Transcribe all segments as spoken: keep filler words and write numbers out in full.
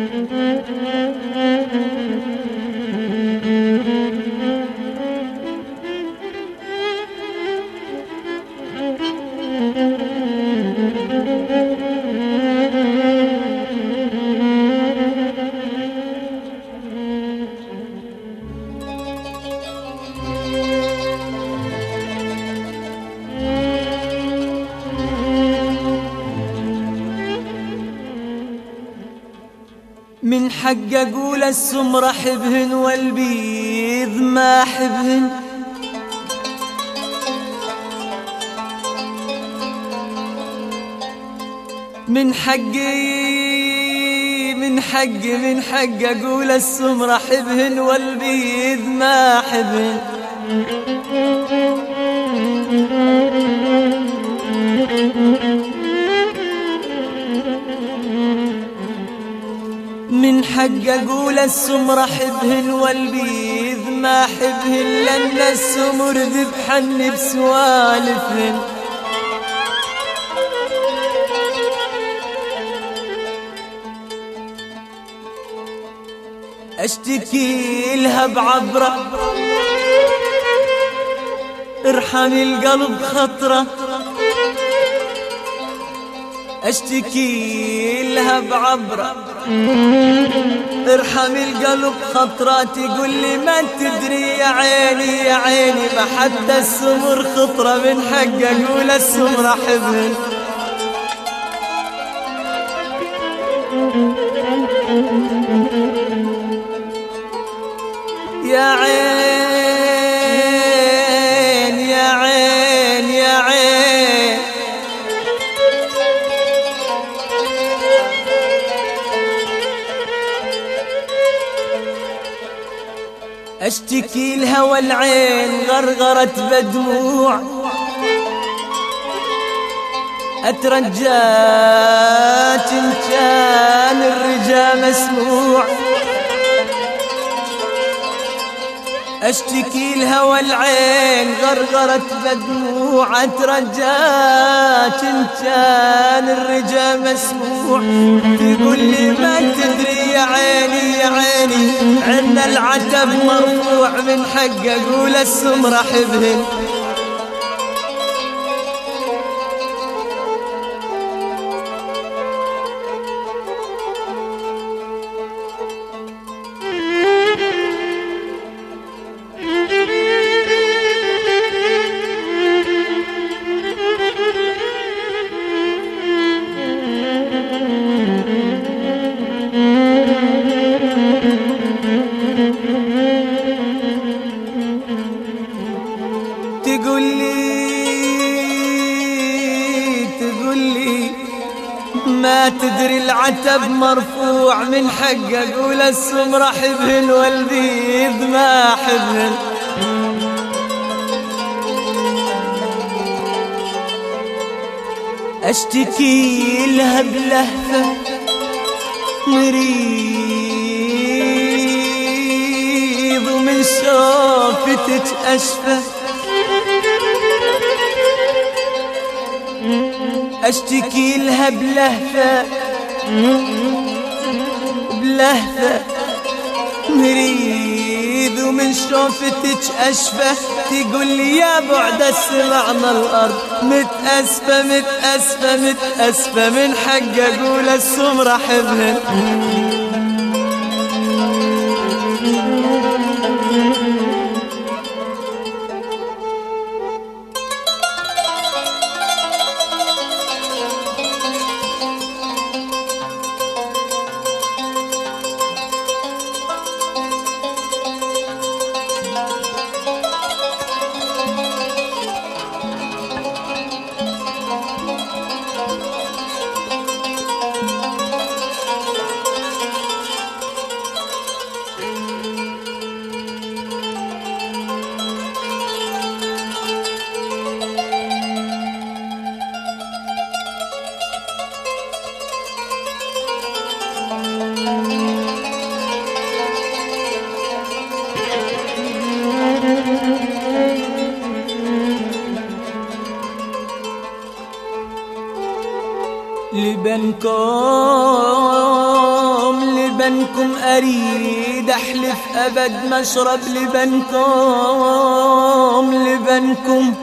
من حق أقول السمر أحبهن والبيض ما أحبهن، من حقي من حقي من حق أقول السمر أحبهن والبيض ما أحبهن. من حق أقول السمر أحبهن والبيض ما أحبهن، لأن السمر ذبحن بسوالفهن. أشتكي لها بعبرة ارحمي القلب خطرة، أشتكي لها بعبرة ارحمي القلب خطرة، تقول لي ما تدري يا عيني يا عيني ما حتى السمر خطرة. من حق أقول السمر أحبهن يا عين يا عين يا عين. أشتكي لها والعين غرغرت بدموع، أترجات إن كان الرجا مسموع. أشتكي لها والعين غرغرت بدموع، أترجات إن كان الرجا مسموع. تقول لي ما تدري يا عيني يا عيني عنا العتب مرفوع. من حق أقول السمر أحبهن تقول لي تقول لي ما تدري العتب مرفوع. من حق أقول السمر أحبهن والبيض ما أحبهن. أشتكي لها بلهفة مريض ومن شوفتك أشفى. أشتكي لها بلهفة بلهفة مريض ومن شوفتك أشفى. تقول لي يا بعد السمعنا الأرض متأسفة متأسفة متأسفة. من حق أقول السمر أحبهن لبنكم لبنكم أريد أحلف أبد ما أشرب لبنكم لبنكم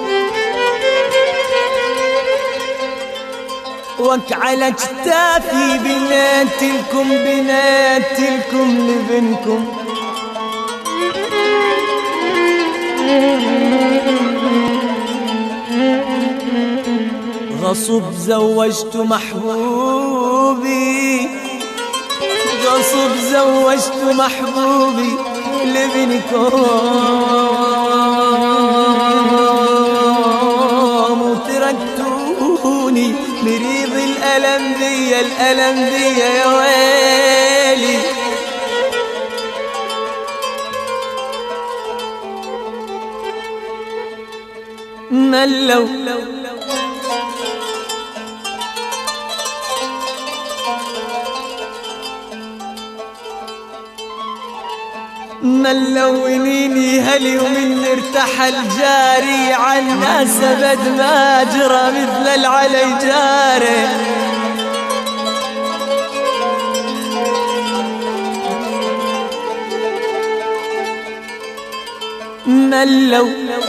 وك على كتافي بناتلكم بناتلكم لبنكم غصب زوجت محبوبي غصب زوجت محبوبي لبنكم وتركتوني مريض الألم ذي الألم ذي يا ويلي ملوا ملونيني هاليوم ارتحل جاري عنا سبد ما جرى مثل العلي جاري ملو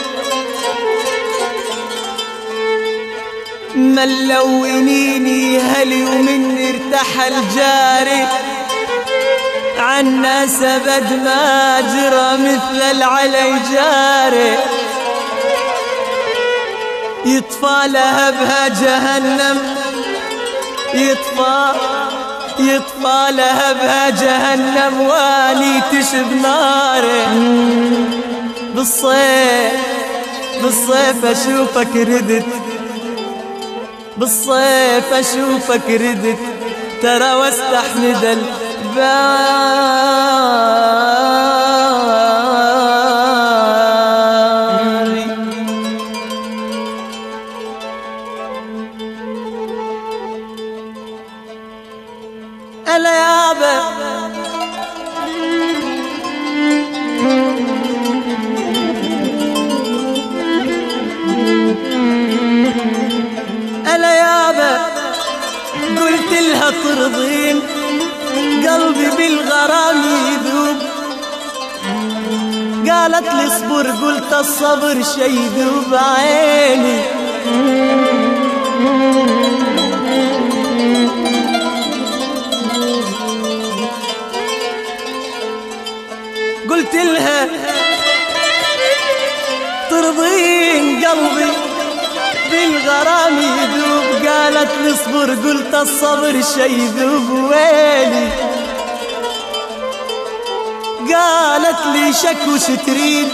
ملونيني هاليوم ارتحل جاري عنا سبد ما جرى مثل العلي جاري يطفى لهبها جهنم يطفى يطفى لهبها جهنم واني تشب ناري بالصيف بالصيف اشوفك ردت بالصيف اشوفك ردت ترى واستحمد الباري ألا يابا ألا يابا قلت لها ترضين قلبي بالغرام يذوب قالت لي اصبر قلت الصبر شي يذوب عيني قلت لها ترضين قلبي بالغرام يذوب قالت لي اصبر قلت الصبر شي يذوب ويلي قالت لي شك وش تريد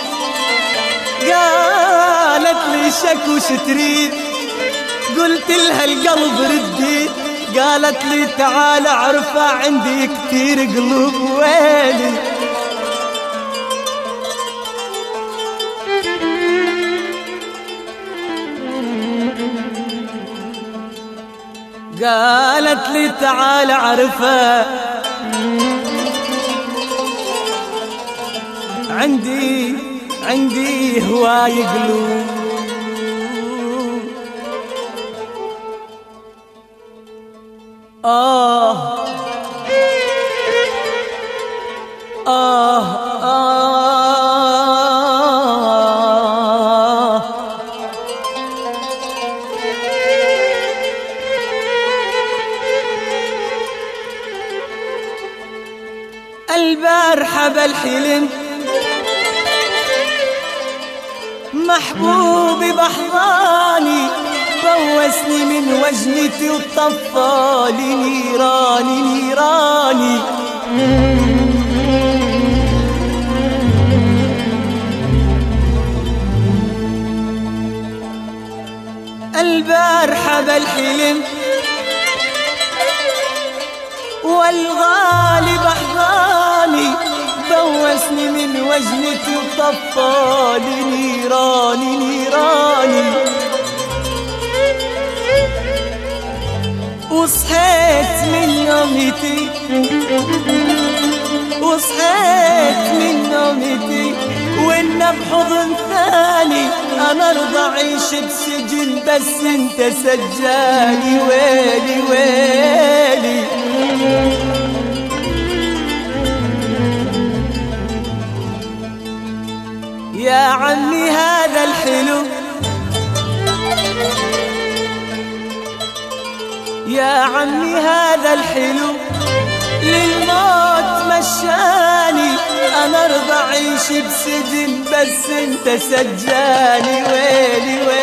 قالت لي شك وش تريد قلت لها القلب ردي قالت لي تعال اعرفها عندي كتير قلوب ويلي قالت لي تعال اعرفها عندي عندي هواي قلوب آه آه آه البارحة بالحلم محبوبي بحضاني فوسني من وجنتي وطفالي نيراني نيراني البارحة بالحلم والغالي بحضاني فوسني من وجنتي وطفالي نيراني نيراني وصحيت من نومتي وصحيت من نومتي وانا بحضن ثاني انا ارضى اعيش بسجن بس انت سجاني ويلي ويلي الحلو يا عمي هذا الحلو للموت مشاني، انا ارضى اعيش بسجن بس انت سجاني. ويلي ويلي